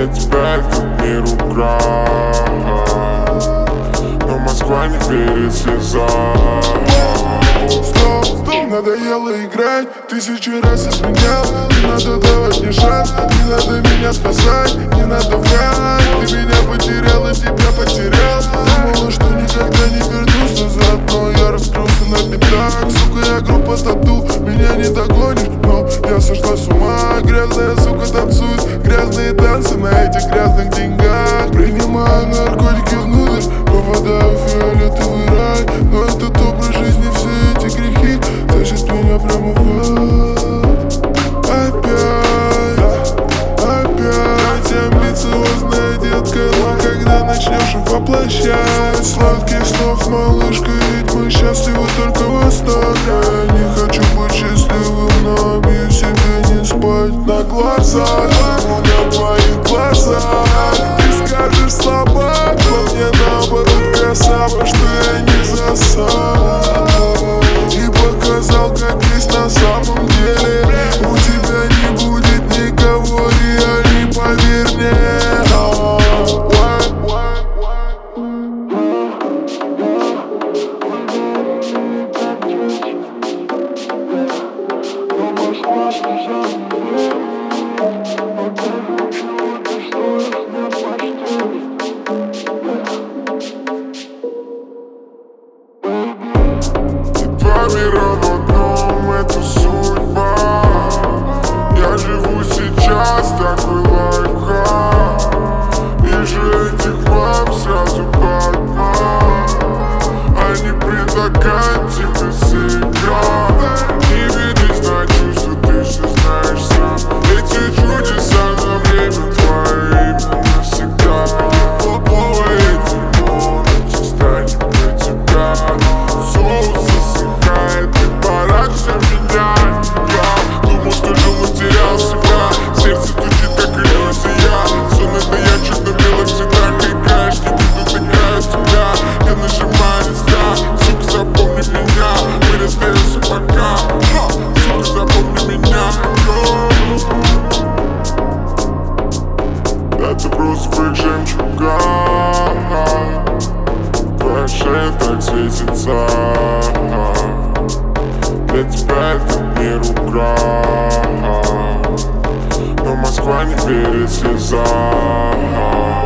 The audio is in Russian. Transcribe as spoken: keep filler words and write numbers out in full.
Для тебя этот мир украл, но Москва не верит слезам. Стоп, стоп, надоело играть, тысячи раз изменял. Не надо давать мне шанс, не надо меня спасать, не надо врать. Ты меня потерял, и тебя потерял. Думала, что никогда не вернусь назад, но я раскрылся на пятак. Сука, я группа тату, меня не догонишь, но я сошла с ума. Грязная сука танцует, грязные танцы на этих грязных деньгах. Принимаю наркотики внутрь, попадаю в фиолетовый рай. Но этот образ жизни, все эти грехи тащат меня прямо в ад. Опять, опять амбициозная детка, но когда начнешь их воплощать сладких снов, малышка, ведь мы счастливы только в востоке. Я не хочу быть счастливым, но обью себе не спать на глазах, на твоих глазах. Ты скажешь слабак, но мне наоборот красава, что я не засал и показал, как есть на самом деле. У тебя не будет никого реальней, поверь мне. Два мира в одном, это судьба. Я живу сейчас, такой лайфхак. Вижу этих вам сразу подман. Они предлагают тебе сыграть. Не ведись на чувства, ты все знаешь сам. Эти чудеса на время твое имя навсегда. Новое дерьмо, но станет для тебя. Соус засыхает, и пора все менять. Я думал, что жил, но терял себя. Сердце стучит, как иллюзия. Сон это я чуть на белых цветах играешь, не дотыкаю тебя. Я нажимаю листа, сука, запомни меня. Мы расстаемся пока, ха, сука, запомни меня. Это просто фейк жемчуга. Твоя шея так светится. Для тебя этот мир украл, но Москва не верит слезам.